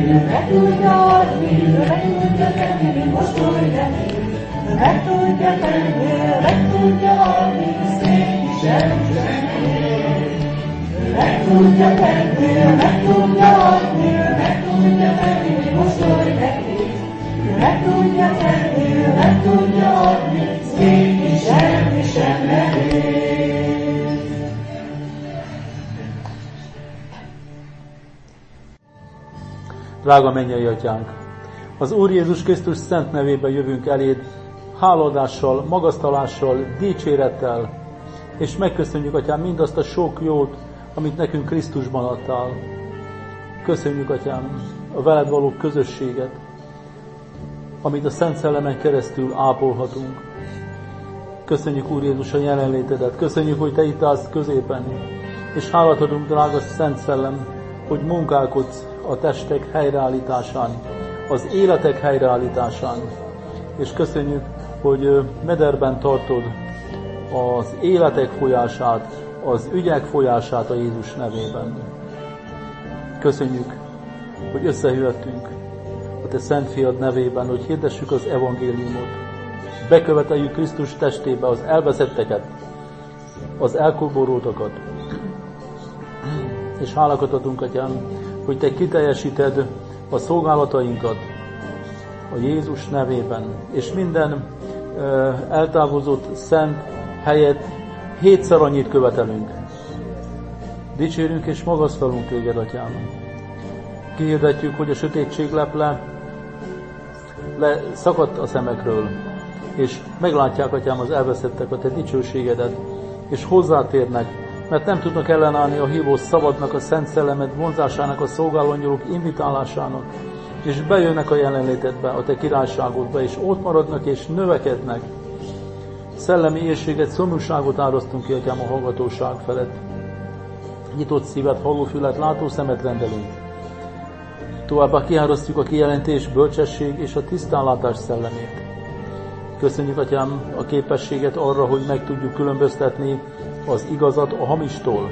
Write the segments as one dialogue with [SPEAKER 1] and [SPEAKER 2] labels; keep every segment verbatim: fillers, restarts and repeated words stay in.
[SPEAKER 1] meg tudja adni, meg tudja tenni, most oly de még. Meg tudja tenni, meg tudja adni, szép is elviselni. Meg tudja tenni, meg tudja adni, meg tudja tenni, most oly de még. Meg tudja tenni, meg tudja adni, szép is elviselni.
[SPEAKER 2] Drága mennyei Atyánk! Az Úr Jézus Krisztus szent nevében jövünk eléd, háladással, magasztalással, dicsérettel, és megköszönjük, Atyám, mindazt a sok jót, amit nekünk Krisztusban adtál. Köszönjük, Atyám, a veled való közösséget, amit a Szent Szellemen keresztül ápolhatunk. Köszönjük, Úr Jézus, a jelenlétedet, köszönjük, hogy Te itt állsz középen, és hálát adunk, drága Szent Szellem, hogy munkálkodsz a testek helyreállításán, az életek helyreállításán. És köszönjük, hogy mederben tartod az életek folyását, az ügyek folyását a Jézus nevében. Köszönjük, hogy összejöttünk a Te Szent Fiad nevében, hogy hirdessük az evangéliumot. Beköveteljük Krisztus testébe az elveszetteket, az elkoborultakat. És hálakat adunk, Atyám, hogy Te kiteljesíted a szolgálatainkat a Jézus nevében, és minden ö, eltávozott szent helyet hétszer annyit követelünk. Dicsérünk és magasztalunk Téged, Atyám. Kihirdetjük, hogy a sötétség leple leszakadt a szemekről, és meglátják, Atyám, az elveszettek a Te dicsőségedet, és hozzátérnek, mert nem tudnak ellenállni a hívó szabadnak, a Szent Szellemed vonzásának, a szolgálóangyalok invitálásának, és bejönnek a jelenlétedbe, a Te királyságodba, és ott maradnak, és növekednek. Szellemi éhséget, szomjúságot árasztunk ki, Atyám, a hallgatóság felett. Nyitott szívet, hallófület, látószemet rendelünk. Továbbá kiárasztjuk a kijelentés, bölcsesség és a tisztánlátás szellemét. Köszönjük, Atyám, a képességet arra, hogy meg tudjuk különböztetni az igazat a hamistól.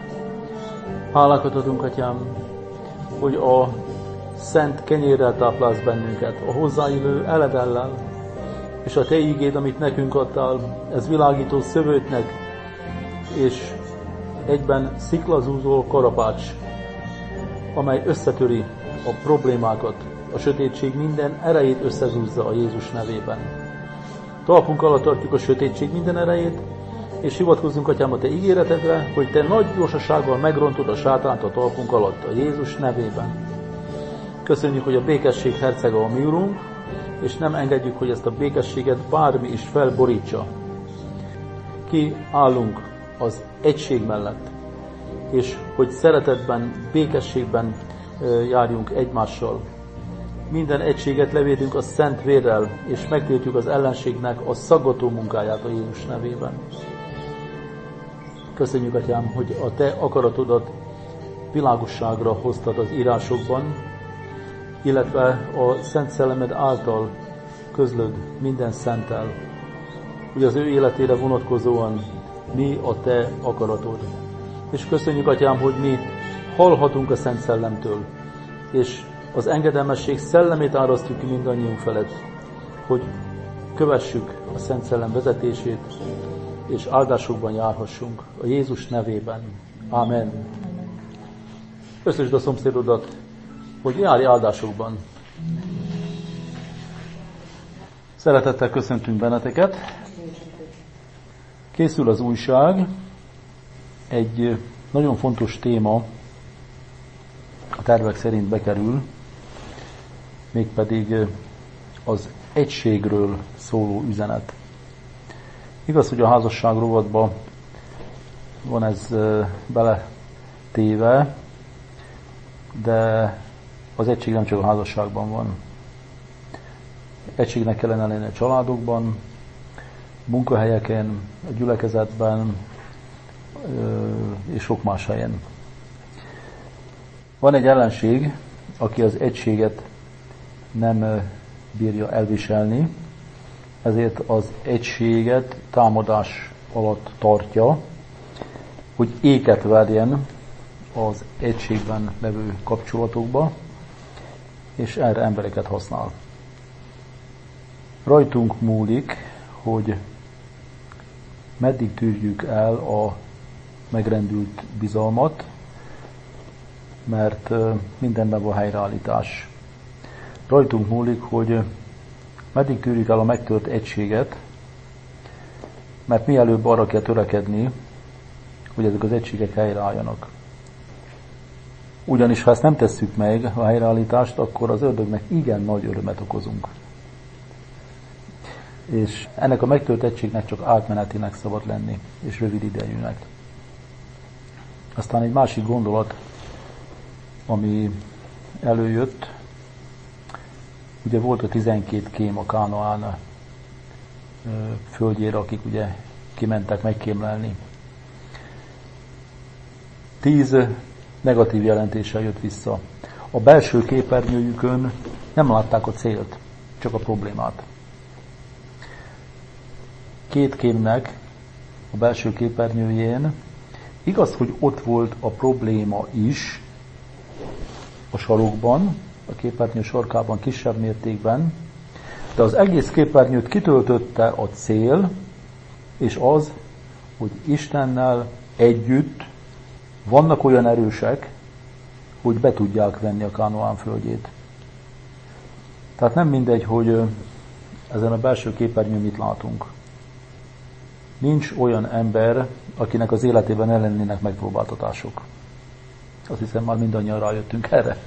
[SPEAKER 2] Hálákat adunk, Atyám, hogy a szent kenyérrel táplálsz bennünket, a hozzáillő eledellel, és a Te ígéd, amit nekünk adtál, ez világító szövőtnek, és egyben sziklazúzó karapács, amely összetöri a problémákat, a sötétség minden erejét összezúzza a Jézus nevében. Talpunk alatt tartjuk a sötétség minden erejét, és hivatkozzunk, Atyám, a Te ígéretedre, hogy Te nagy gyorsasággal megrontod a sátánt a talpunk alatt, a Jézus nevében. Köszönjük, hogy a békesség hercege a mi Urunk, és nem engedjük, hogy ezt a békességet bármi is felborítsa. Ki állunk az egység mellett, és hogy szeretetben, békességben járjunk egymással. Minden egységet levédünk a szent vérrel, és megtiltjuk az ellenségnek a szaggató munkáját a Jézus nevében. Köszönjük, Atyám, hogy a Te akaratodat világosságra hoztad az írásokban, illetve a Szent Szellemed által közlöd minden szenttel, hogy az ő életére vonatkozóan mi a Te akaratod. És köszönjük, Atyám, hogy mi hallhatunk a Szent Szellemtől, és az engedelmesség szellemét árasztjuk ki mindannyiunk felett, hogy kövessük a Szent Szellem vezetését, és áldásokban járhassunk a Jézus nevében. Ámen. Összesd a szomszédodat, hogy járj áldásokban. Szeretettel köszöntünk benneteket. Készül az újság. Egy nagyon fontos téma a tervek szerint bekerül, mégpedig az egységről szóló üzenet. Igaz, hogy a házasság rovatban van ez beletéve, de az egység nem csak a házasságban van. Egységnek kellene lenni a családokban, munkahelyeken, a gyülekezetben és sok más helyen. Van egy ellenség, aki az egységet nem bírja elviselni, ezért az egységet támadás alatt tartja, hogy éket verjen az egységben levő kapcsolatokba, és erre embereket használ. Rajtunk múlik, hogy meddig tűrjük el a megrendült bizalmat, mert mindenben van helyreállítás. Rajtunk múlik, hogy meddig tűrjük el a megtört egységet, mert mielőbb arra kell törekedni, hogy ezek az egységek helyreálljanak. Ugyanis ha ezt nem tesszük meg, a helyreállítást, akkor az ördögnek igen nagy örömet okozunk. És ennek a megtört egységnek csak átmenetinek szabad lenni, és rövid idejűnek. Aztán egy másik gondolat, ami előjött, ugye volt a tizenkét kém a Kánaán földjére, akik ugye kimentek megkémlelni. Tíz negatív jelentéssel jött vissza. A belső képernyőjükön nem látták a célt, csak a problémát. Két kémnek a belső képernyőjén igaz, hogy ott volt a probléma is a sarokban, a képernyő sarkában kisebb mértékben, de az egész képernyőt kitöltötte a cél, és az, hogy Istennel együtt vannak olyan erősek, hogy be tudják venni a Kánaán földjét. Tehát nem mindegy, hogy ezen a belső képernyőn mit látunk. Nincs olyan ember, akinek az életében ne lennének megpróbáltatások. Azt hiszem, már mindannyian rájöttünk erre.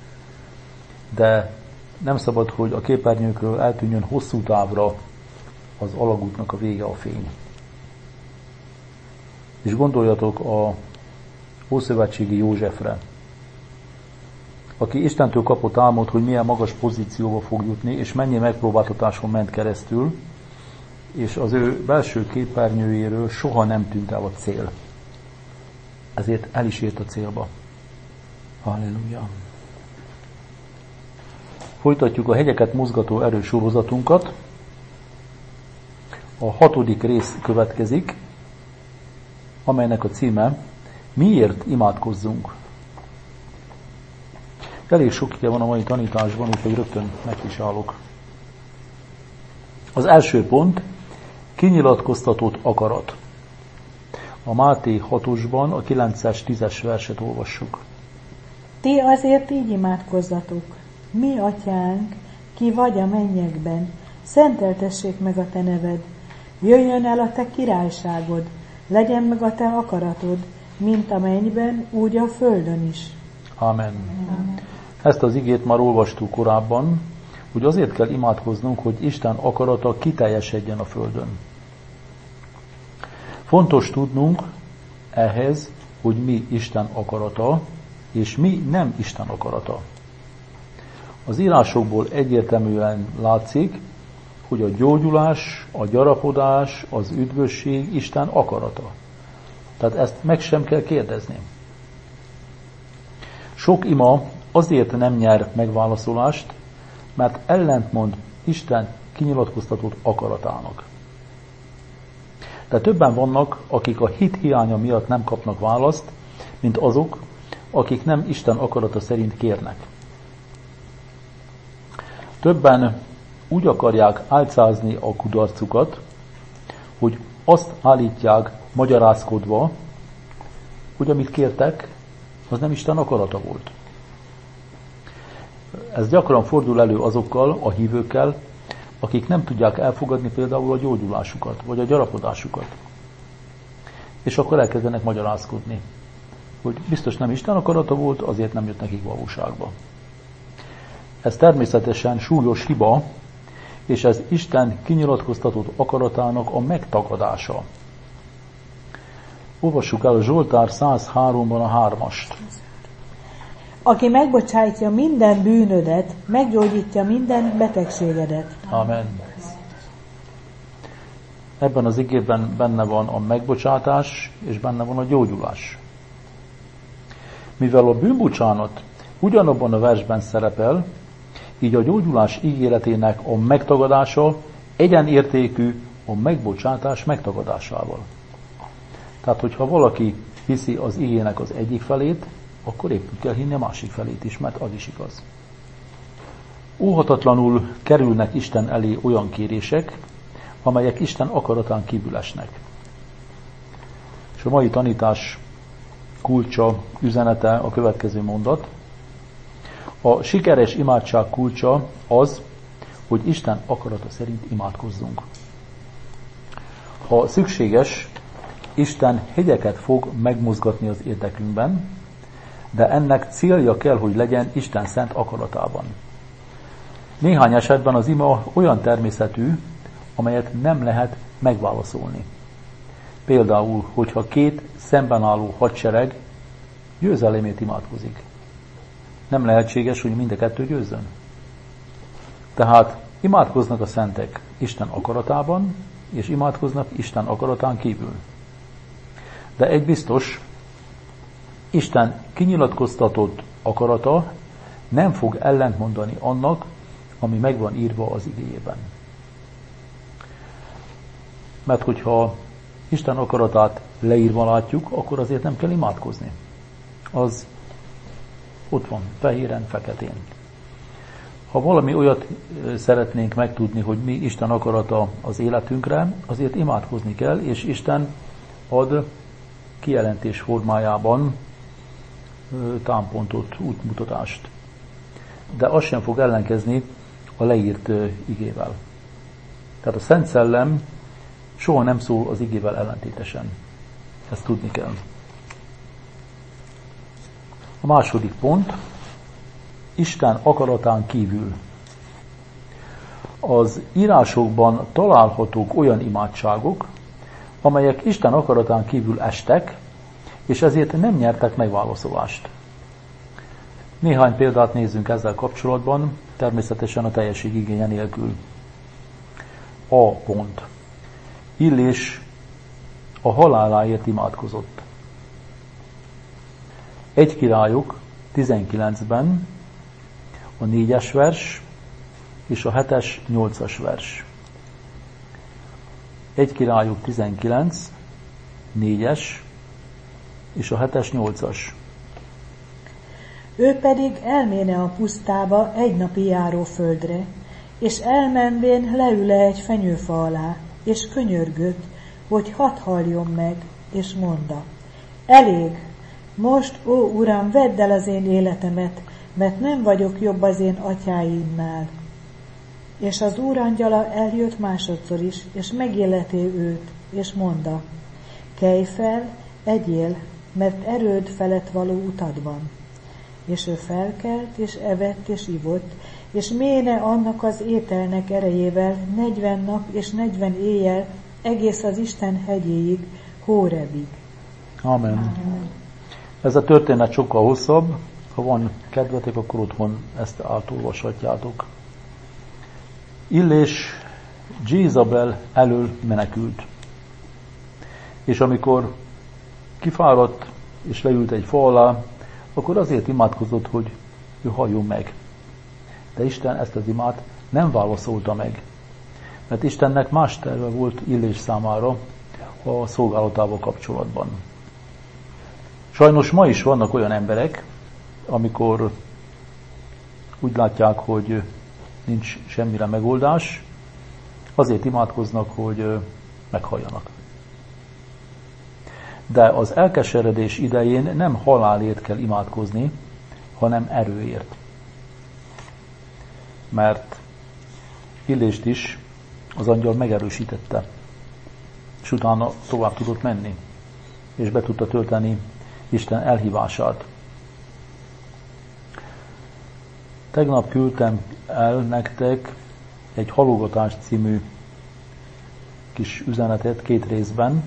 [SPEAKER 2] De nem szabad, hogy a képernyőkről eltűnjön hosszú távra az alagútnak a vége, a fény. És gondoljatok a ószövetségi Józsefre, aki Istentől kapott álmot, hogy milyen magas pozícióba fog jutni, és mennyi megpróbáltatáson ment keresztül, és az ő belső képernyőjéről soha nem tűnt el a cél. Ezért el is ért a célba. Halleluja! Folytatjuk a hegyeket mozgató erő sorozatunkat. A hatodik rész következik, amelynek a címe Miért imádkozzunk? Elég sok ige van a mai tanításban, úgyhogy rögtön meg is állok. Az első pont, kinyilatkoztatott akarat. A Máté hatosban a kilences tízes verset olvassuk.
[SPEAKER 3] Ti azért így imádkozzatok. Mi, atyánk, ki vagy a mennyekben, szenteltessék meg a te neved. Jöjjön el a te királyságod, legyen meg a te akaratod, mint a mennyben, úgy a földön is.
[SPEAKER 2] Amen. Amen. Ezt az igét már olvastuk korábban, hogy azért kell imádkoznunk, hogy Isten akarata kiteljesedjen a földön. Fontos tudnunk ehhez, hogy mi Isten akarata, és mi nem Isten akarata. Az írásokból egyértelműen látszik, hogy a gyógyulás, a gyarapodás, az üdvösség Isten akarata. Tehát ezt meg sem kell kérdezni. Sok ima azért nem nyer megválaszolást, mert ellentmond Isten kinyilatkoztatott akaratának. De többen vannak, akik a hit hiánya miatt nem kapnak választ, mint azok, akik nem Isten akarata szerint kérnek. Többen úgy akarják álcázni a kudarcukat, hogy azt állítják magyarázkodva, hogy amit kértek, az nem Isten akarata volt. Ez gyakran fordul elő azokkal, a hívőkkel, akik nem tudják elfogadni például a gyógyulásukat, vagy a gyarapodásukat. És akkor elkezdenek magyarázkodni, hogy biztos nem Isten akarata volt, azért nem jött nekik valóságba. Ez természetesen súlyos hiba, és ez Isten kinyilatkoztatott akaratának a megtagadása. Olvassuk el a Zsoltár száz háromban a hármast.
[SPEAKER 3] Aki megbocsájtja minden bűnödet, meggyógyítja minden betegségedet.
[SPEAKER 2] Amen. Ebben az igében benne van a megbocsátás, és benne van a gyógyulás. Mivel a bűnbocsánat ugyanabban a versben szerepel, így a gyógyulás ígéretének a megtagadása egyenértékű a megbocsátás megtagadásával. Tehát, hogyha valaki hiszi az igének az egyik felét, akkor épp kell hinni a másik felét is, mert az is igaz. Óhatatlanul kerülnek Isten elé olyan kérések, amelyek Isten akaratán kívül esnek. És a mai tanítás kulcsa, üzenete a következő mondat. A sikeres imádság kulcsa az, hogy Isten akarata szerint imádkozzunk. Ha szükséges, Isten hegyeket fog megmozgatni az érdekünkben, de ennek célja kell, hogy legyen Isten szent akaratában. Néhány esetben az ima olyan természetű, amelyet nem lehet megválaszolni. Például, hogyha két szemben álló hadsereg győzelemét imádkozik. Nem lehetséges, hogy mind a kettő győzzön. Tehát imádkoznak a szentek Isten akaratában, és imádkoznak Isten akaratán kívül. De egy biztos, Isten kinyilatkoztatott akarata nem fog ellentmondani annak, ami meg van írva az igéjében. Mert hogyha Isten akaratát leírva látjuk, akkor azért nem kell imádkozni. Az ott van, fehéren, feketén. Ha valami olyat szeretnénk megtudni, hogy mi Isten akarata az életünkre, azért imádkozni kell, és Isten ad kijelentés formájában támpontot, útmutatást. De az sem fog ellenkezni a leírt igével. Tehát a Szent Szellem soha nem szól az igével ellentétesen. Ezt tudni kell. A második pont, Isten akaratán kívül. Az írásokban találhatók olyan imádságok, amelyek Isten akaratán kívül estek, és ezért nem nyertek megválaszolást. Néhány példát nézzünk ezzel kapcsolatban, természetesen a teljesség igénye nélkül. A pont. Illés a haláláért imádkozott. Egy Királyok tizenkilencben a négyes vers és a hetes, nyolcas vers. Egy Királyok tizenkilenc, négyes és a hetes, nyolcas.
[SPEAKER 3] Ő pedig elméne a pusztába egy napi járó földre, és elmenvén leül-e egy fenyőfa alá, és könyörgött, hogy hadd halljon meg, és mondta: elég, most, ó Uram, vedd el az én életemet, mert nem vagyok jobb az én atyáimnál. És az Úr angyala eljött másodszor is, és megilleti őt, és mondta: kelj fel, egyél, mert erőd felett való utad van. És ő felkelt, és evett, és ivott, és méne annak az ételnek erejével negyven nap és negyven éjjel egész az Isten hegyéig, Hórebig.
[SPEAKER 2] Amen. Amen. Ez a történet sokkal hosszabb, ha van kedvetek, akkor otthon ezt átolvashatjátok. Illés Jézabel elől menekült. És amikor kifáradt és leült egy fa alá, akkor azért imádkozott, hogy ő halljon meg. De Isten ezt az imát nem válaszolta meg, mert Istennek más terve volt Illés számára a szolgálatával kapcsolatban. Sajnos ma is vannak olyan emberek, amikor úgy látják, hogy nincs semmire megoldás, azért imádkoznak, hogy meghalljanak. De az elkeseredés idején nem halálért kell imádkozni, hanem erőért. Mert Illést is az angyal megerősítette, és utána tovább tudott menni, és be tudta tölteni Isten elhívását. Tegnap küldtem el nektek egy Halogatás című kis üzenetet két részben,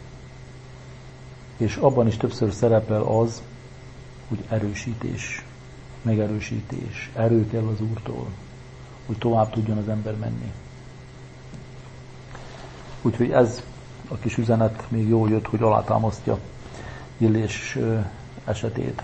[SPEAKER 2] és abban is többször szerepel az, hogy erősítés, megerősítés, erő kell az Úrtól, hogy tovább tudjon az ember menni. Úgyhogy ez a kis üzenet még jól jött, hogy alátámasztja Illés esetét.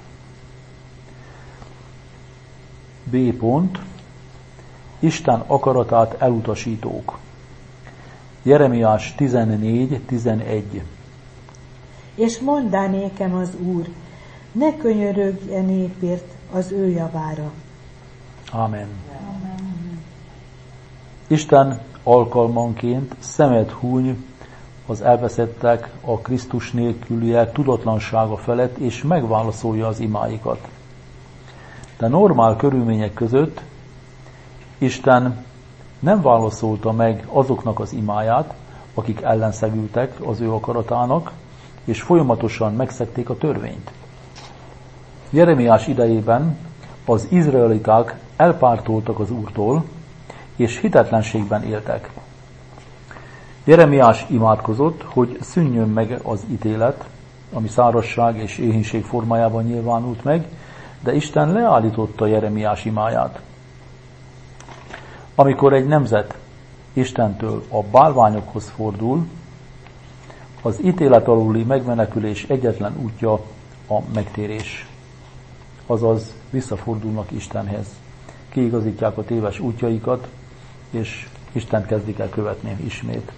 [SPEAKER 2] B pont. Isten akaratát elutasítók. Jeremiás tizennégy tizenegy.
[SPEAKER 3] És monddá nékem az Úr, ne könyörögj e népért az ő javára.
[SPEAKER 2] Amen.
[SPEAKER 3] Amen.
[SPEAKER 2] Isten alkalmanként szemet húny az elveszettek, a Krisztus nélküliek tudatlansága felett, és megválaszolja az imáikat. De normál körülmények között Isten nem válaszolta meg azoknak az imáját, akik ellenszegültek az ő akaratának, és folyamatosan megszegték a törvényt. Jeremiás idejében az izraeliták elpártoltak az Úrtól, és hitetlenségben éltek. Jeremiás imádkozott, hogy szűnjön meg az ítélet, ami szárazság és éhínség formájában nyilvánult meg, de Isten leállította Jeremiás imáját. Amikor egy nemzet Istentől a bálványokhoz fordul, az ítélet aluli megmenekülés egyetlen útja a megtérés. Azaz visszafordulnak Istenhez. Kiigazítják a téves útjaikat, és Istent kezdik el követni ismét.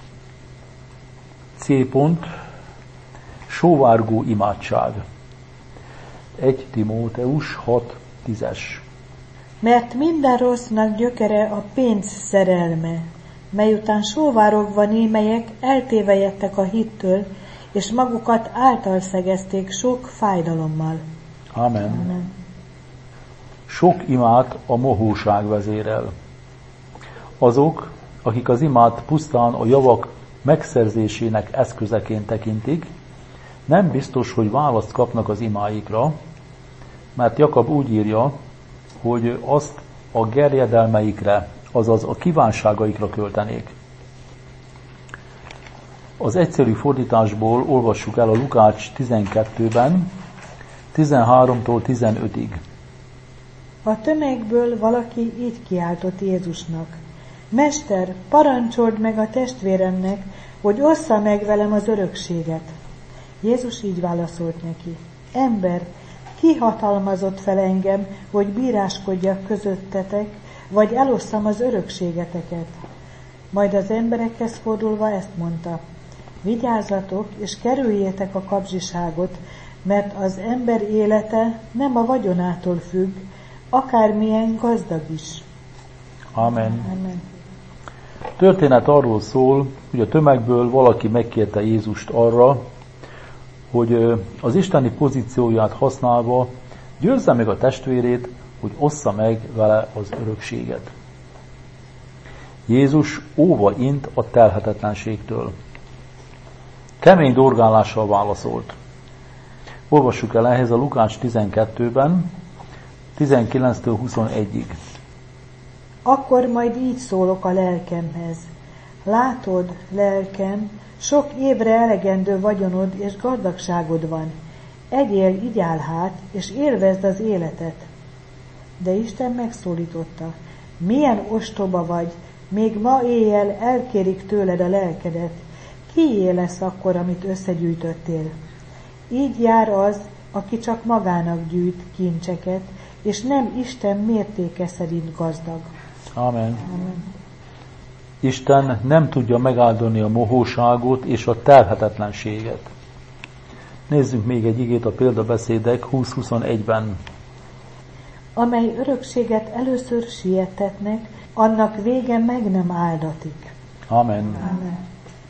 [SPEAKER 2] C pont. Sóvárgó imádság. egy Timóteus hat tízes.
[SPEAKER 3] Mert minden rossznak gyökere a pénz szerelme, mely után sóvárogva némelyek eltévejedtek a hittől, és magukat által szegezték sok fájdalommal.
[SPEAKER 2] Amen.
[SPEAKER 3] Amen.
[SPEAKER 2] Sok imát a mohóság vezérel. Azok, akik az imát pusztán a javak megszerzésének eszközeként tekintik, nem biztos, hogy választ kapnak az imáikra, mert Jakab úgy írja, hogy azt a gerjedelmeikre, azaz a kívánságaikra költenék. Az egyszerű fordításból olvassuk el a Lukács tizenkettőben, tizenháromtól tizenötig.
[SPEAKER 3] A tömegből valaki így kiáltott Jézusnak: Mester, parancsold meg a testvéremnek, hogy ossza meg velem az örökséget. Jézus így válaszolt neki: Ember, ki hatalmazott fel engem, hogy bíráskodjak közöttetek, vagy elosszam az örökségeteket? Majd az emberekhez fordulva ezt mondta: Vigyázzatok, és kerüljétek a kapzsiságot, mert az ember élete nem a vagyonától függ, akármilyen gazdag is.
[SPEAKER 2] Amen.
[SPEAKER 3] Amen.
[SPEAKER 2] Történet arról szól, hogy a tömegből valaki megkérte Jézust arra, hogy az isteni pozícióját használva győzze meg a testvérét, hogy ossza meg vele az örökséget. Jézus óva int a telhetetlenségtől. Kemény dorgálással válaszolt. Olvassuk el ehhez a Lukács tizenkettőben, tizenkilenctől huszonegyig.
[SPEAKER 3] Akkor majd így szólok a lelkemhez. Látod, lelkem, sok évre elegendő vagyonod és gazdagságod van. Egyél, igyál hát, és élvezd az életet. De Isten megszólította: Milyen ostoba vagy, még ma éjjel elkérik tőled a lelkedet. Kié lesz akkor, amit összegyűjtöttél? Így jár az, aki csak magának gyűjt kincseket, és nem Isten mértéke szerint gazdag.
[SPEAKER 2] Amen.
[SPEAKER 3] Amen.
[SPEAKER 2] Isten nem tudja megáldani a mohóságot és a telhetetlenséget. Nézzünk még egy igét a példabeszédek húsz huszonegyben.
[SPEAKER 3] Amely örökséget először sietetnek, annak vége meg nem áldatik.
[SPEAKER 2] Amen.
[SPEAKER 3] Amen.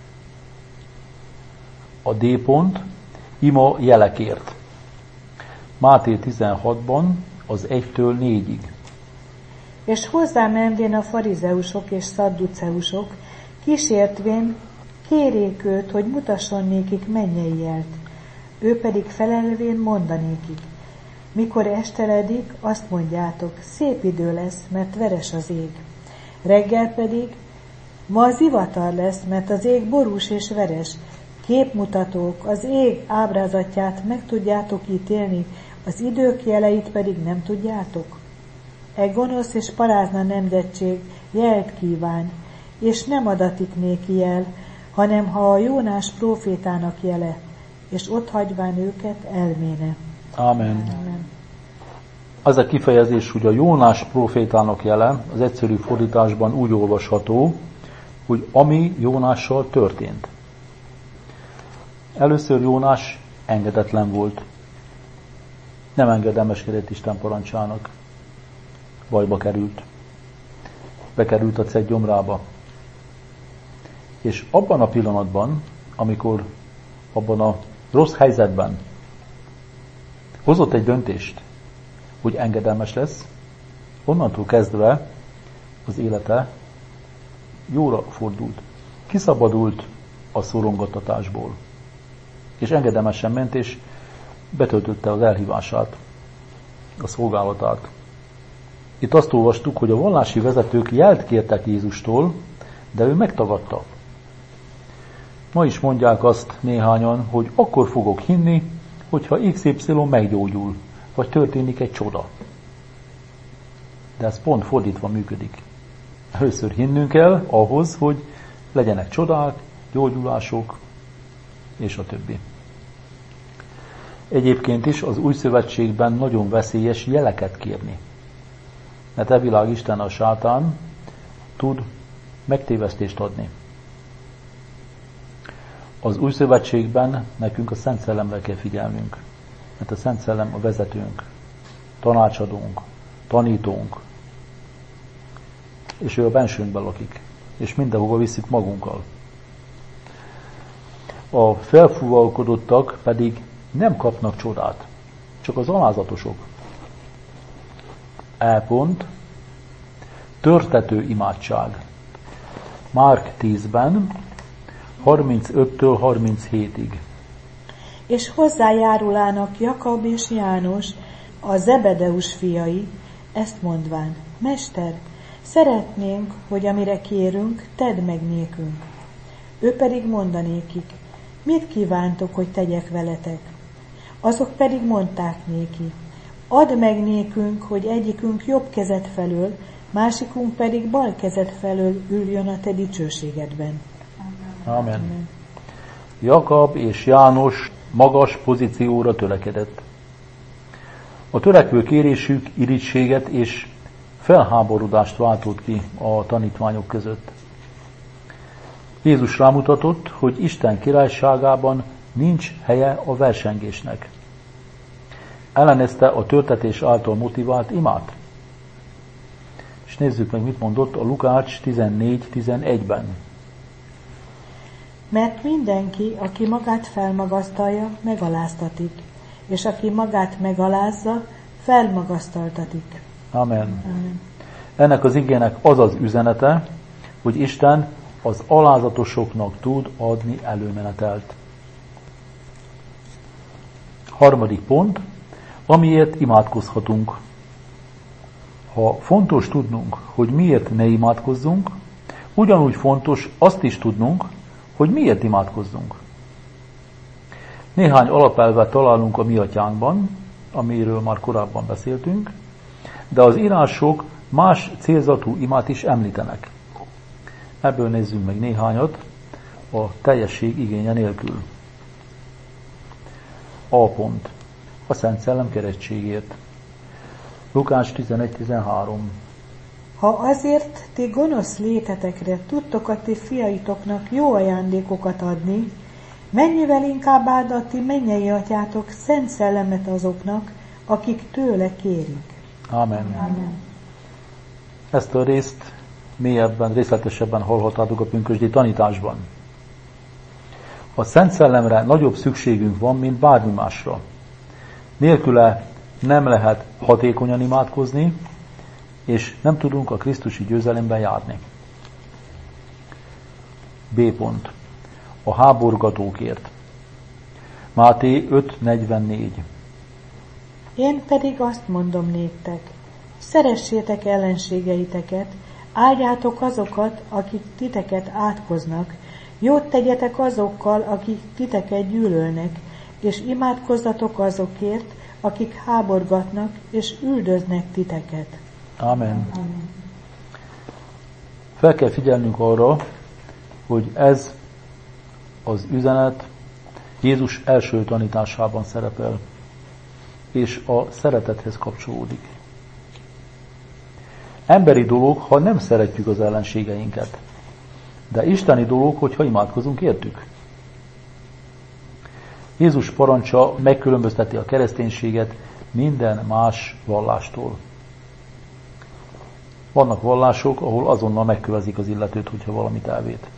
[SPEAKER 2] A D pont, ima jelekért. Máté tizenhatban az egytől négyig.
[SPEAKER 3] És hozzá menvén a farizeusok és szadduceusok, kísértvén kérék őt, hogy mutasson nékik mennyei jelt. Ő pedig felelvén mondanékik: Mikor esteledik, azt mondjátok, szép idő lesz, mert veres az ég. Reggel pedig, ma zivatar lesz, mert az ég borús és veres. Képmutatók, az ég ábrázatját meg tudjátok ítélni, az idők jeleit pedig nem tudjátok? E gonosz és parázna nemzetség jelt kíván, és nem adatik néki jel, hanem ha a Jónás prófétának jele, és ott hagyván őket elméne.
[SPEAKER 2] Amen.
[SPEAKER 3] Amen.
[SPEAKER 2] Az a kifejezés, hogy a Jónás prófétának jele, az egyszerű fordításban úgy olvasható, hogy ami Jónással történt. Először Jónás engedetlen volt. Nem engedelmeskedett Isten parancsának. Bajba került. bekerült a ceg gyomrába. És abban a pillanatban, amikor abban a rossz helyzetben hozott egy döntést, hogy engedelmes lesz, onnantól kezdve az élete jóra fordult. Kiszabadult a szorongattatásból. És engedelmesen ment, és betöltötte az elhívását, a szolgálatát. Itt azt olvastuk, hogy a vallási vezetők jelt kértek Jézustól, de ő megtagadta. Ma is mondják azt néhányan, hogy akkor fogok hinni, hogyha iksz ipszilon meggyógyul, vagy történik egy csoda. De ez pont fordítva működik. Először hinnünk kell ahhoz, hogy legyenek csodák, gyógyulások, és a többi. Egyébként is az új szövetségben nagyon veszélyes jeleket kérni. Mert e világ Isten, a sátán tud megtévesztést adni. Az új szövetségben nekünk a Szent Szellemre kell figyelnünk. Mert a Szent Szellem a vezetőnk, tanácsadónk, tanítónk, és ő a bensőnkben lakik, és mindenhova visszük magunkkal. A felfúvalkodottak pedig nem kapnak csodát, csak az alázatosok. E pont, törtető imádság. Márk tízben, harmincöttől harminchétig.
[SPEAKER 3] És hozzájárulának Jakab és János, a Zebedeus fiai, ezt mondván: Mester, szeretnénk, hogy amire kérünk, tedd meg nékünk. Ő pedig mondanékik: mit kívántok, hogy tegyek veletek? Azok pedig mondták néki: add meg nékünk, hogy egyikünk jobb kezed felől, másikunk pedig bal kezed felől üljön a te dicsőségedben.
[SPEAKER 2] Amen. Amen. Jakab és János magas pozícióra törekedett. A törekvő kérésük irigységet és felháborodást váltott ki a tanítványok között. Jézus rámutatott, hogy Isten királyságában nincs helye a versengésnek. Ellenezte a törtetés által motivált imát. És nézzük meg, mit mondott a Lukács tizennégy tizenegyben.
[SPEAKER 3] Mert mindenki, aki magát felmagasztalja, megaláztatik, és aki magát megalázza, felmagasztaltatik.
[SPEAKER 2] Amen. Amen. Ennek az igének az az üzenete, hogy Isten az alázatosoknak tud adni előmenetelt. Harmadik pont, amiért imádkozhatunk. Ha fontos tudnunk, hogy miért ne imádkozzunk, ugyanúgy fontos azt is tudnunk, hogy miért imádkozzunk. Néhány alapelvet találunk a mi atyánkban, amiről már korábban beszéltünk, de az írások más célzatú imát is említenek. Ebből nézzünk meg néhányat a teljesség igénye nélkül. A pont. A Szent Szellem keresztségért. Lukács tizenegy tizenhárom.
[SPEAKER 3] Ha azért ti gonosz létetekre tudtok a ti fiaitoknak jó ajándékokat adni, mennyivel inkább áld a ti mennyei atyátok szent szellemet azoknak, akik tőle kérik.
[SPEAKER 2] Amen.
[SPEAKER 3] Amen.
[SPEAKER 2] Ezt a részt mélyebben, részletesebben hallhattátok a pünkösdi tanításban. A Szent Szellemre nagyobb szükségünk van, mint bármi másra. Nélküle nem lehet hatékonyan imádkozni, és nem tudunk a krisztusi győzelemben járni. B pont. A háborgatókért. Máté öt negyvennégy.
[SPEAKER 3] Én pedig azt mondom néktek, szeressétek ellenségeiteket, áldjátok azokat, akik titeket átkoznak, jót tegyetek azokkal, akik titeket gyűlölnek, és imádkozzatok azokért, akik háborgatnak és üldöznek titeket.
[SPEAKER 2] Amen. Amen. Fel kell figyelnünk arra, hogy ez az üzenet Jézus első tanításában szerepel, és a szeretethez kapcsolódik. Emberi dolog, ha nem szeretjük az ellenségeinket, de isteni dolog, hogyha imádkozunk értük. Jézus parancsa megkülönbözteti a kereszténységet minden más vallástól. Vannak vallások, ahol azonnal megkövezik az illetőt, hogyha valamit elvét.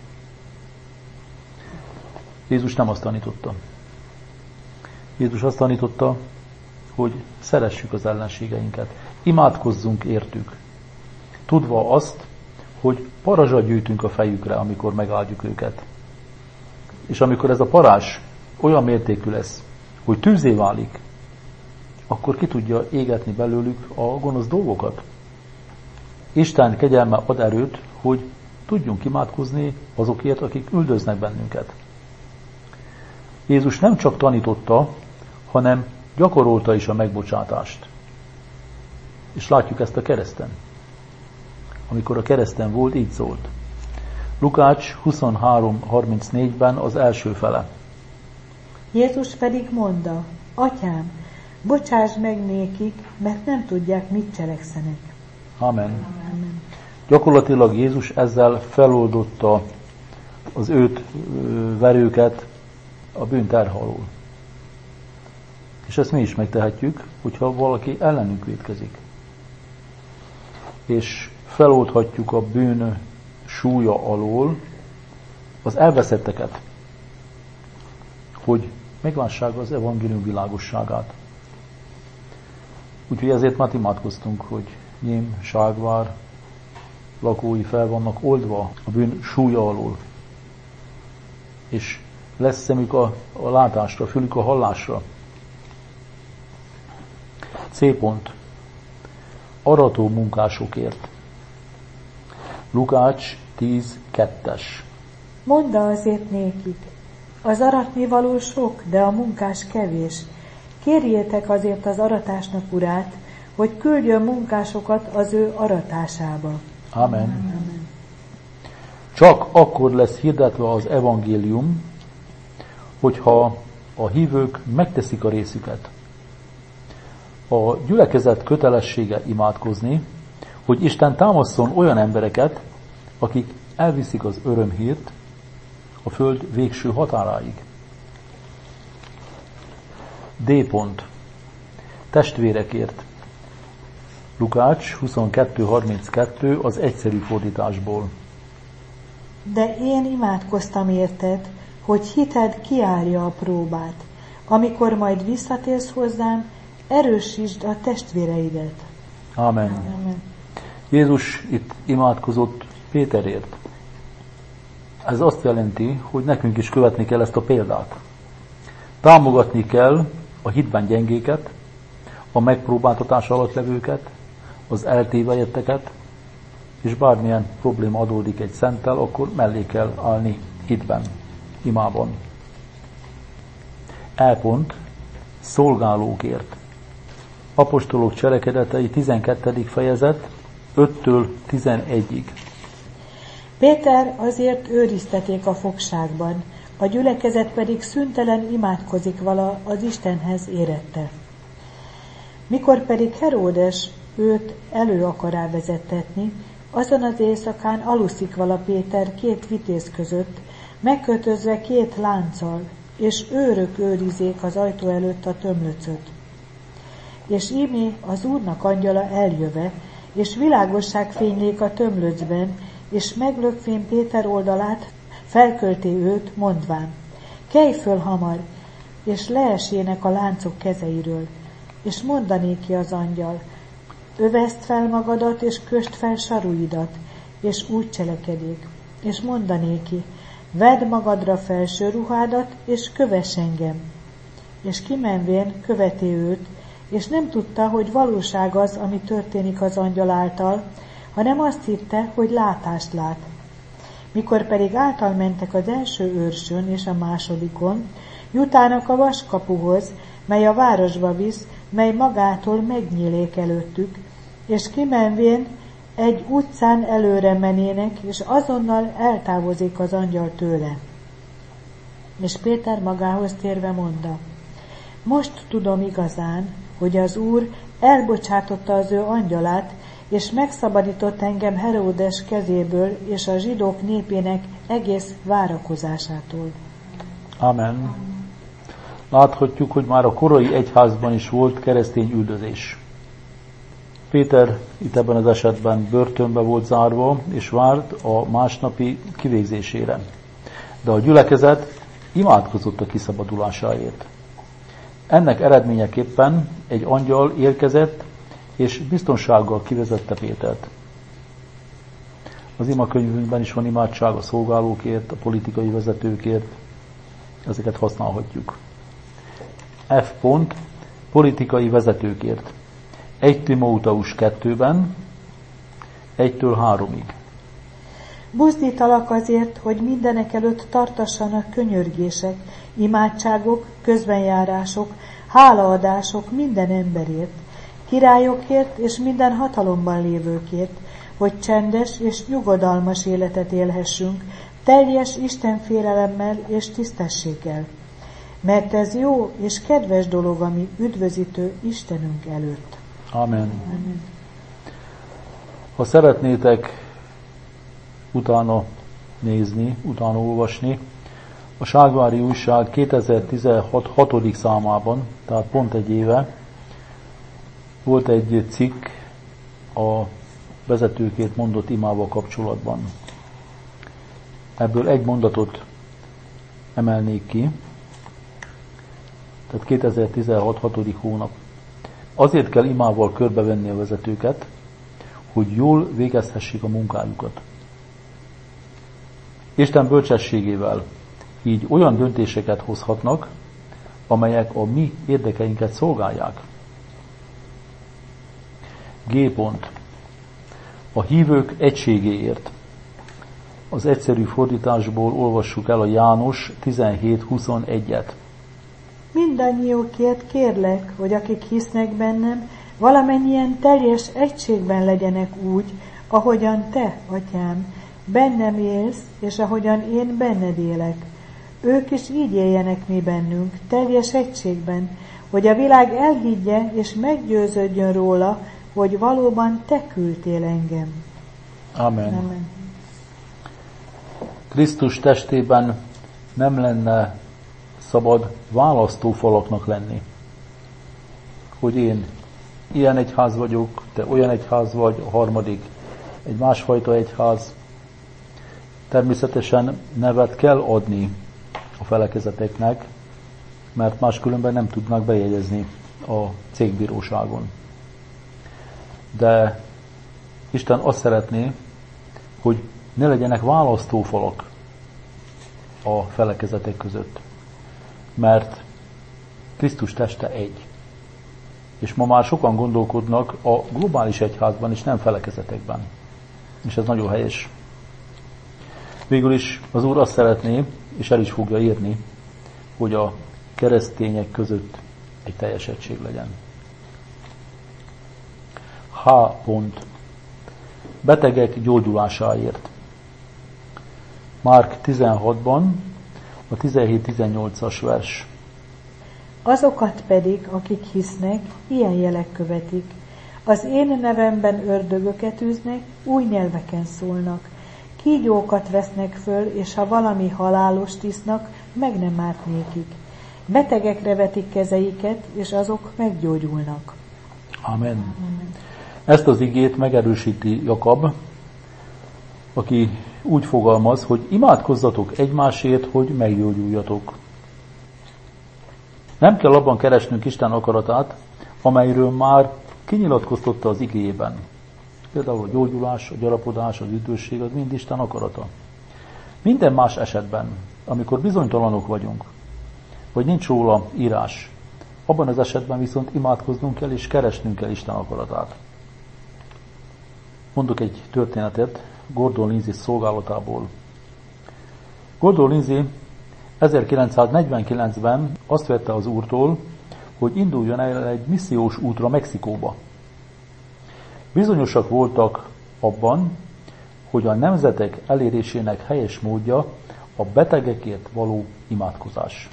[SPEAKER 2] Jézus nem azt tanította. Jézus azt tanította, hogy szeressük az ellenségeinket, imádkozzunk értük, tudva azt, hogy parazsat gyűjtünk a fejükre, amikor megáldjuk őket. És amikor ez a parázs olyan mértékű lesz, hogy tűzzé válik, akkor ki tudja égetni belőlük a gonosz dolgokat. Isten kegyelme ad erőt, hogy tudjunk imádkozni azokért, akik üldöznek bennünket. Jézus nem csak tanította, hanem gyakorolta is a megbocsátást. És látjuk ezt a kereszten. Amikor a kereszten volt, így szólt. Lukács huszonhárom harmincnégyben az első fele.
[SPEAKER 3] Jézus pedig mondta, Atyám, bocsáss meg nékik, mert nem tudják, mit cselekszenek.
[SPEAKER 2] Amen. Amen. Gyakorlatilag Jézus ezzel feloldotta az őt verőket a bűnterhe alól. És ezt mi is megtehetjük, hogyha valaki ellenünk vétkezik. És feloldhatjuk a bűn súlya alól az elveszetteket, hogy meglássák az evangélium világosságát. Úgyhogy ezért már imádkoztunk, hogy Nyém, Ságvár lakói fel vannak oldva a bűn súlya alól. És lesz szemük a, a látásra, fülük a hallásra. C pont. Arató munkásokért. Lukács tíz kettes.
[SPEAKER 3] Mondd azért nékik, az aratnivaló sok, de a munkás kevés. Kérjétek azért az aratásnak urát, hogy küldjön munkásokat az ő aratásába.
[SPEAKER 2] Amen. Amen. Csak akkor lesz hirdetve az evangélium, hogyha a hívők megteszik a részüket. A gyülekezet kötelessége imádkozni, hogy Isten támaszson olyan embereket, akik elviszik az örömhírt a föld végső határáig. D pont. Testvérekért. Lukács huszonkettő harminckettő az egyszerű fordításból.
[SPEAKER 3] De én imádkoztam érted, hogy hited kiállja a próbát. Amikor majd visszatérsz hozzám, erősítsd a testvéreidet.
[SPEAKER 2] Amen.
[SPEAKER 3] Amen.
[SPEAKER 2] Jézus itt imádkozott Péterért. Ez azt jelenti, hogy nekünk is követni kell ezt a példát. Támogatni kell a hitben gyengéket, a megpróbáltatás alatt levőket, az eltévejetteket, és bármilyen probléma adódik egy szenttel, akkor mellé kell állni hitben, imában. E pont. Szolgálókért. Apostolok cselekedetei tizenkettedik fejezet öttől tizenegyig.
[SPEAKER 3] Péter azért őrizteték a fogságban, a gyülekezet pedig szüntelen imádkozik vala az Istenhez érette. Mikor pedig Heródes őt elő akará vezettetni, azon az éjszakán aluszik vala Péter két vitéz között, megkötözve két lánccal, és őrök őrizék az ajtó előtt a tömlöcöt. És ímé az Úrnak angyala eljöve, és világosság fénylék a tömlöcben, és meglökvén Péter oldalát, felkölté őt, mondván, kelj föl hamar, és leesének a láncok kezeiről, és mondanéki az angyal, öveszd fel magadat, és köst fel saruidat, és úgy cselekedék, és mondanéki, vedd magadra felső ruhádat, és kövess engem. És kimenvén követi őt, és nem tudta, hogy valóság az, ami történik az angyal által, hanem azt hitte, hogy látást lát. Mikor pedig által mentek az első őrsön és a másodikon, jutának a vaskapuhoz, mely a városba visz, mely magától megnyílék előttük, és kimenvén egy utcán előre menének, és azonnal eltávozik az angyal tőle. És Péter magához térve mondta, most tudom igazán, hogy az Úr elbocsátotta az ő angyalát, és megszabadított engem Heródes kezéből és a zsidók népének egész várakozásától.
[SPEAKER 2] Amen. Láthatjuk, hogy már a korai egyházban is volt keresztény üldözés. Péter itt ebben az esetben börtönbe volt zárva, és várt a másnapi kivégzésére. De a gyülekezet imádkozott a kiszabadulásáért. Ennek eredményeképpen egy angyal érkezett, és biztonsággal kivezette Pétert. Az imakönyvünkben is van imádság a szolgálókért, a politikai vezetőkért, ezeket használhatjuk. F pont, politikai vezetőkért. egy Timóteus kettőben, egytől háromig.
[SPEAKER 3] Buzdítalak azért, hogy mindenek előtt tartassanak könyörgések, imádságok, közbenjárások, hálaadások minden emberért, királyokért és minden hatalomban lévőkért, hogy csendes és nyugodalmas életet élhessünk, teljes Isten-félelemmel és tisztességgel. Mert ez jó és kedves dolog, ami üdvözítő Istenünk előtt.
[SPEAKER 2] Amen.
[SPEAKER 3] Amen.
[SPEAKER 2] Ha szeretnétek utána nézni, utána olvasni, a Ságvári Újság kétezer-tizenhat hatodik számában, tehát pont egy éve, volt egy cikk a vezetőkért mondott imával kapcsolatban. Ebből egy mondatot emelnék ki, tehát kétezer-tizenhat hatodik hónap. Azért kell imával körbevenni a vezetőket, hogy jól végezhessék a munkájukat. Isten bölcsességével így olyan döntéseket hozhatnak, amelyek a mi érdekeinket szolgálják. G pont. A hívők egységéért. Az egyszerű fordításból olvassuk el a János tizenhét huszonegyet.
[SPEAKER 3] Mindannyiukért kérlek, hogy akik hisznek bennem, valamennyien teljes egységben legyenek úgy, ahogyan te, atyám, bennem élsz, és ahogyan én benned élek. Ők is így éljenek mi bennünk, teljes egységben, hogy a világ elhiggye és meggyőződjön róla, hogy valóban te küldtél engem.
[SPEAKER 2] Amen.
[SPEAKER 3] Amen.
[SPEAKER 2] Krisztus testében nem lenne szabad választófalaknak lenni. Hogy én ilyen egyház vagyok, te olyan egyház vagy, a harmadik egy másfajta egyház. Természetesen nevet kell adni a felekezeteknek, mert máskülönben nem tudnak bejegyezni a cégbíróságon. De Isten azt szeretné, hogy ne legyenek választófalak a felekezetek között. Mert Krisztus teste egy. És ma már sokan gondolkodnak a globális egyházban és nem felekezetekben. És ez nagyon helyes. Végül is az Úr azt szeretné, és el is fogja írni, hogy a keresztények között egy teljes egység legyen. H pont. Betegek gyógyulásáért. Márk tizenhatban a tizenhét tizennyolcas vers.
[SPEAKER 3] Azokat pedig, akik hisznek, ilyen jelek követik. Az én nevemben ördögöket űznek, új nyelveken szólnak. Kígyókat vesznek föl, és ha valami halálost isznak, meg nem árt nékik. Betegekre vetik kezeiket, és azok meggyógyulnak.
[SPEAKER 2] Amen. Amen. Ezt az igét megerősíti Jakab, aki úgy fogalmaz, hogy imádkozzatok egymásért, hogy meggyógyuljatok. Nem kell abban keresnünk Isten akaratát, amelyről már kinyilatkoztatta az igéjében. Például a gyógyulás, a gyarapodás, az üdvösség, az mind Isten akarata. Minden más esetben, amikor bizonytalanok vagyunk, vagy nincs róla írás, abban az esetben viszont imádkoznunk kell és keresnünk kell Isten akaratát. Mondok egy történetet Gordon Lindsay szolgálatából. Gordon Lindsay ezerkilencszáznegyvenkilencben azt vette az Úrtól, hogy induljon el egy missziós útra Mexikóba. Bizonyosak voltak abban, hogy a nemzetek elérésének helyes módja a betegekért való imádkozás.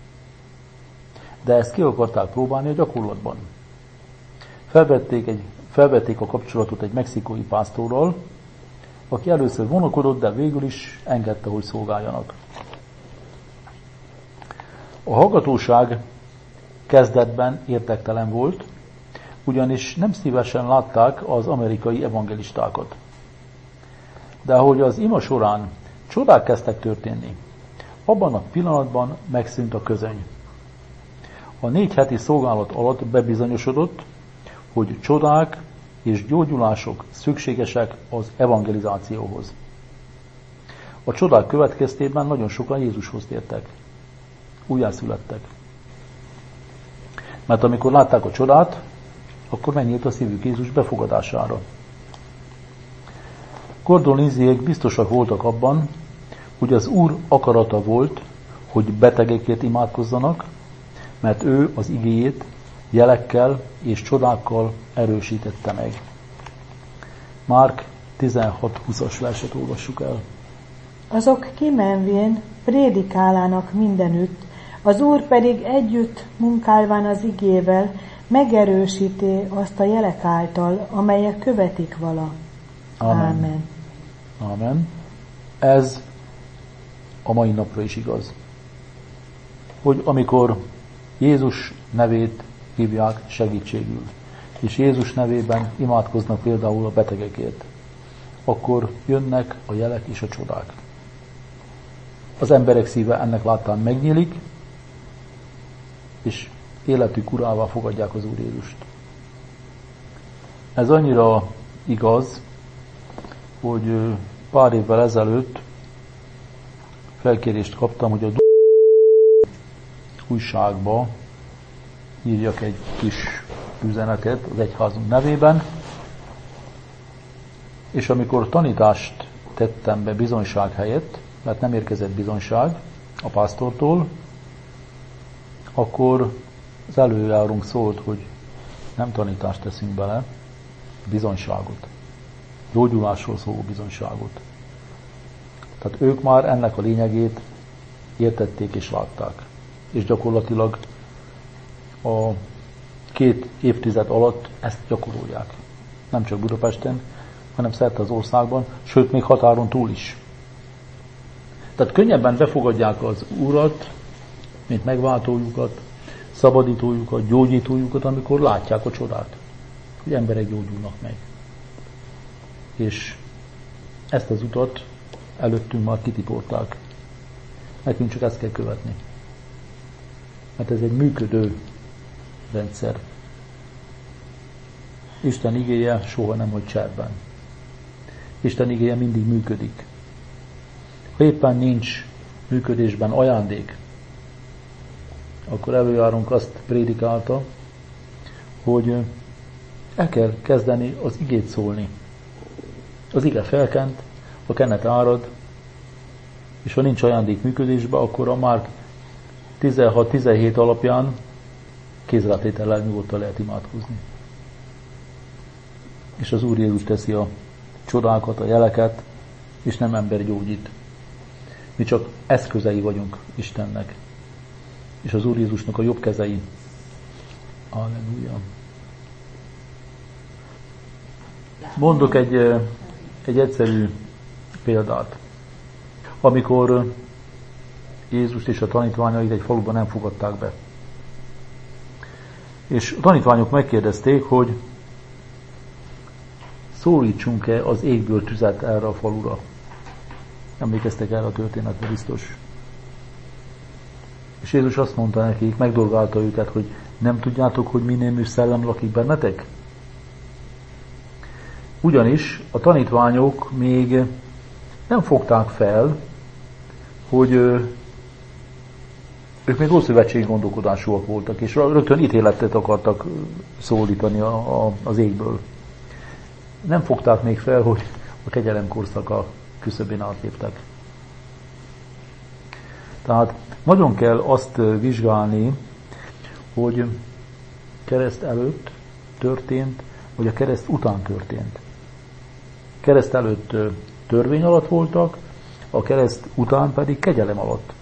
[SPEAKER 2] De ezt ki akarták próbálni a gyakorlatban. Felvették, egy, felvették a kapcsolatot egy mexikói pásztorral, aki először vonakodott, de végül is engedte, hogy szolgáljanak. A hallgatóság kezdetben érdektelen volt, ugyanis nem szívesen látták az amerikai evangelistákat. De ahogy az ima során csodák kezdtek történni, abban a pillanatban megszűnt a közöny. A négy heti szolgálat alatt bebizonyosodott, hogy csodák és gyógyulások szükségesek az evangelizációhoz. A csodák következtében nagyon sokan Jézushoz tértek. Újjászülettek. Mert amikor látták a csodát, akkor megnyílt a szívük Jézus befogadására. Gordon Lindsayék biztosak voltak abban, hogy az Úr akarata volt, hogy betegekért imádkozzanak, mert ő az igéjét jelekkel és csodákkal erősítette meg. Márk tizenhat húszas verset olvassuk el.
[SPEAKER 3] Azok kimenvén prédikálának mindenütt, az Úr pedig együtt munkálván az igével megerősíti azt a jelek által, amelyek követik vala.
[SPEAKER 2] Amen.
[SPEAKER 3] Ámen.
[SPEAKER 2] Amen. Ez a mai napra is igaz. Hogy amikor Jézus nevét hívják segítségül, és Jézus nevében imádkoznak például a betegekért, akkor jönnek a jelek és a csodák. Az emberek szíve ennek láttán megnyílik, és életük urává fogadják az Úr Jézust. Ez annyira igaz, hogy pár évvel ezelőtt felkérést kaptam, hogy a újságba írjak egy kis üzenetet az egyházunk nevében, és amikor tanítást tettem be bizonyság helyett, mert nem érkezett bizonyság a pásztortól, akkor az előjárunk szólt, hogy nem tanítást teszünk bele, bizonyságot. Gyógyulásról szóló bizonyságot. Tehát ők már ennek a lényegét értették és látták. És gyakorlatilag a két évtized alatt ezt gyakorolják. Nem csak Budapesten, hanem szerte az országban, sőt még határon túl is. Tehát könnyebben befogadják az Urat, mint megváltójukat, szabadítójukat, gyógyítójukat, amikor látják a csodát, hogy emberek gyógyulnak meg. És ezt az utat előttünk már kitipolták. Nekünk csak ezt kell követni. Mert ez egy működő rendszer. Isten igéje soha nem hagy cserben. Isten igéje mindig működik. Ha éppen nincs működésben ajándék, akkor előjárunk azt prédikálta, hogy el kell kezdeni az igét szólni. Az ige felkent, a kenet árad, és ha nincs ajándék működésben, akkor a Márk tizenhat tizenhét alapján kézrátétellel nyugodtan lehet imádkozni. És az Úr Jézus teszi a csodákat, a jeleket, és nem ember gyógyít. Mi csak eszközei vagyunk Istennek. És az Úr Jézusnak a jobb kezei. Halleluja. Mondok egy, egy egyszerű példát. Amikor Jézust és a tanítványait egy faluban nem fogadták be. És a tanítványok megkérdezték, hogy szólítsunk-e az égből tüzet erre a falura. Emlékeztek erre a történetre biztos. És Jézus azt mondta nekik, megdolgálta őket, hogy nem tudjátok, hogy mi némű szellem lakik bennetek? Ugyanis a tanítványok még nem fogták fel, hogy ők még ószövetségi gondolkodásúak voltak, és rögtön ítéletet akartak szólítani a, a, az égből. Nem fogták még fel, hogy a kegyelem korszaka küszöbén átléptek. Tehát nagyon kell azt vizsgálni, hogy kereszt előtt történt, vagy a kereszt után történt. Kereszt előtt törvény alatt voltak, a kereszt után pedig kegyelem alatt.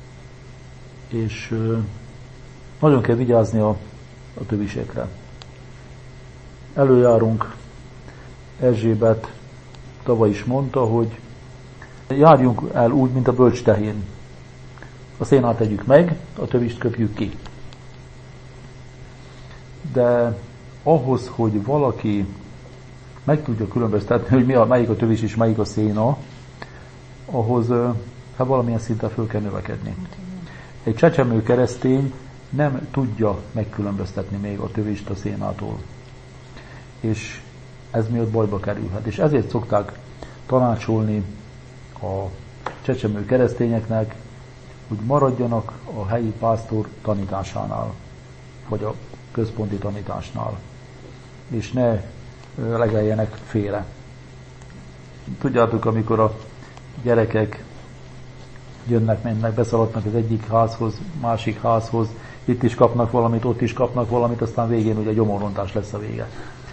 [SPEAKER 2] És nagyon kell vigyázni a, a többiségre. Előjárunk, Erzsébet tavaly is mondta, hogy járjunk el úgy, mint a bölcs tehén. A szénát tegyük meg, a tövist köpjük ki. De ahhoz, hogy valaki meg tudja különböztetni, hogy mi a, melyik a tövis és melyik a széna, ahhoz hát valamilyen szinten föl kell növekedni. Egy csecsemő keresztény nem tudja megkülönböztetni még a tövist a szénától. És ez miatt bajba kerülhet. És ezért szokták tanácsolni a csecsemő keresztényeknek, hogy maradjanak a helyi pásztor tanításánál, vagy a központi tanításnál, és ne legeljenek félre. Tudjátok, amikor a gyerekek jönnek, mennek, beszaladnak az egyik házhoz, másik házhoz, itt is kapnak valamit, ott is kapnak valamit, aztán végén ugye gyomorrontás lesz a vége.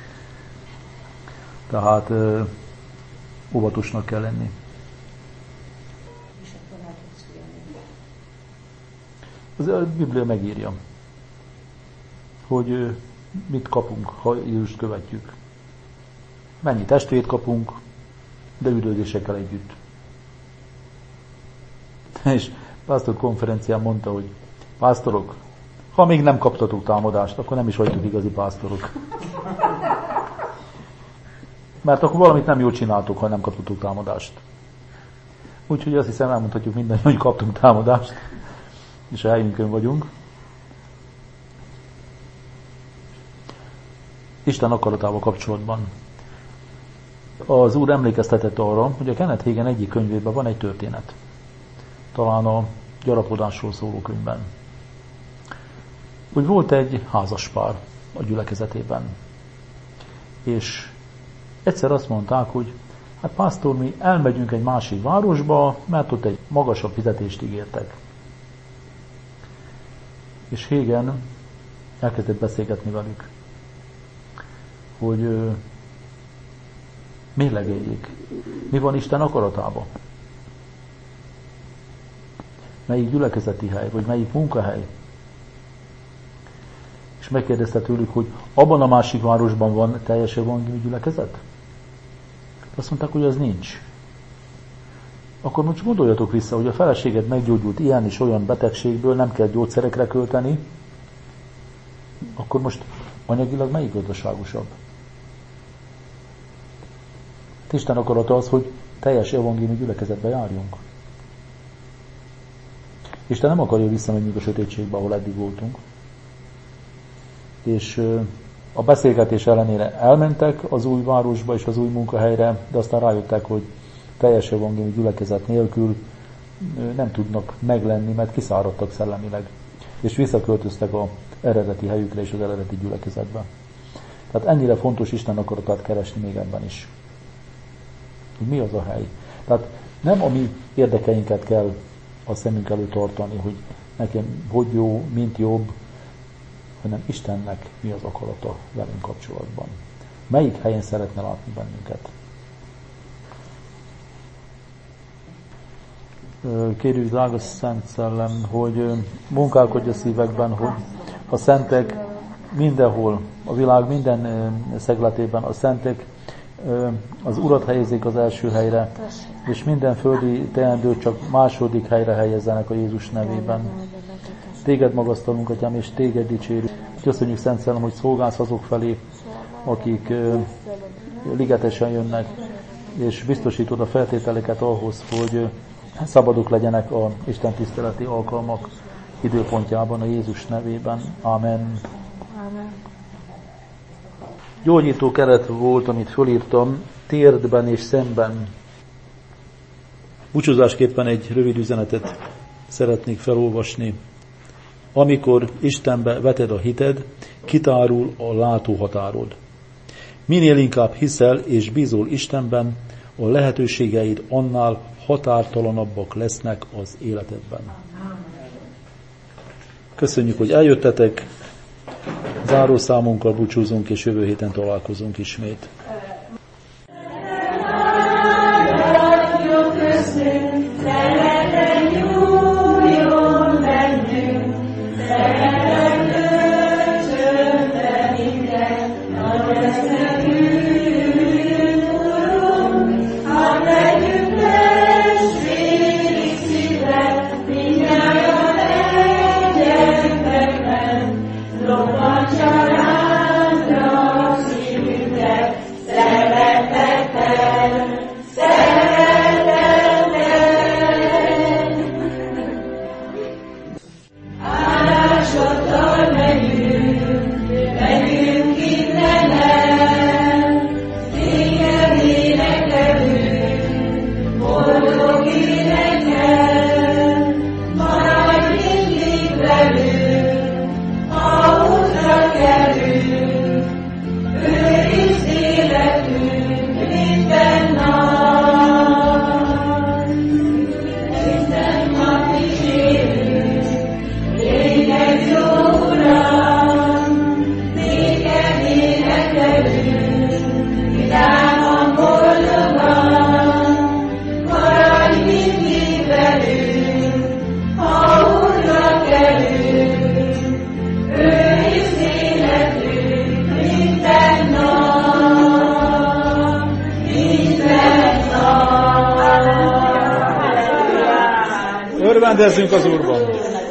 [SPEAKER 2] Tehát ö, óvatosnak kell lenni. Az a Biblia megírja, hogy ö, mit kapunk, ha Jézust követjük. Mennyi testvért kapunk, de üldözésekkel együtt. És pásztor konferencián mondta, hogy pásztorok, ha még nem kaptatok támadást, akkor nem is vagytok igazi pásztorok. Mert akkor valamit nem jól csináltok, ha nem kaptatok támadást. Úgyhogy azt hiszem, elmondhatjuk minden, hogy kaptunk támadást, és a helyünkön vagyunk. Isten akaratával kapcsolatban. Az Úr emlékeztetett arra, hogy a Kenneth Hagin egyik könyvében van egy történet. Talán a gyarapodásról szóló könyvben. Úgy volt egy házaspár a gyülekezetében. És egyszer azt mondták, hogy hát pásztor, mi elmegyünk egy másik városba, mert ott egy magasabb fizetést ígértek. És Hagin elkezdett beszélgetni velük, hogy ö, mérlegeljék, mi van Isten akaratában. Melyik gyülekezeti hely, vagy melyik munkahely. És megkérdezte tőlük, hogy abban a másik városban van teljes evangéliumi gyülekezet? Azt mondták, hogy az nincs. Akkor most gondoljatok vissza, hogy a feleséged meggyógyult ilyen és olyan betegségből, nem kell gyógyszerekre költeni, akkor most anyagilag melyik gazdaságosabb? Isten akarata az, hogy teljes evangéliumi gyülekezetbe járjunk. Isten nem akarja visszamennünk a sötétségbe, ahol eddig voltunk. És a beszélgetés ellenére elmentek az új városba és az új munkahelyre, de aztán rájöttek, hogy teljes evangéliumi gyülekezet nélkül nem tudnak meglenni, mert kiszáradtak szellemileg. És visszaköltöztek az eredeti helyükre és az eredeti gyülekezetbe. Tehát ennyire fontos Isten akaratát keresni még ebben is. Hogy mi az a hely. Tehát nem a mi érdekeinket kell a szemünk előtt tartani, hogy nekem hogy jó, mint jobb, hanem Istennek mi az akarata velünk kapcsolatban. Melyik helyen szeretne látni bennünket? Kérjük, drága Szent Szellem, hogy munkálkodj a szívekben, hogy a szentek mindenhol, a világ minden szegletében a szentek az Urat helyezik az első helyre, és minden földi teendőt csak második helyre helyezzenek a Jézus nevében. Téged magasztalunk, Atyám, és téged dicsérjük. Köszönjük, Szent Szellem, hogy szolgálsz azok felé, akik uh, ligetesen jönnek, és biztosítod a feltételeket ahhoz, hogy uh, szabadok legyenek a Isten tiszteleti alkalmak időpontjában a Jézus nevében. Amen.
[SPEAKER 3] Amen.
[SPEAKER 2] Gyógyító keret volt, amit fölírtam, térdben és szemben. Búcsúzásképpen egy rövid üzenetet szeretnék felolvasni. Amikor Istenbe veted a hited, kitárul a látóhatárod. Minél inkább hiszel és bízol Istenben, a lehetőségeid annál határtalanabbak lesznek az életedben. Köszönjük, hogy eljöttetek, zárószámunkkal búcsúzunk, és jövő héten találkozunk ismét.
[SPEAKER 1] Lord,
[SPEAKER 2] Örvendezzünk az Úrban!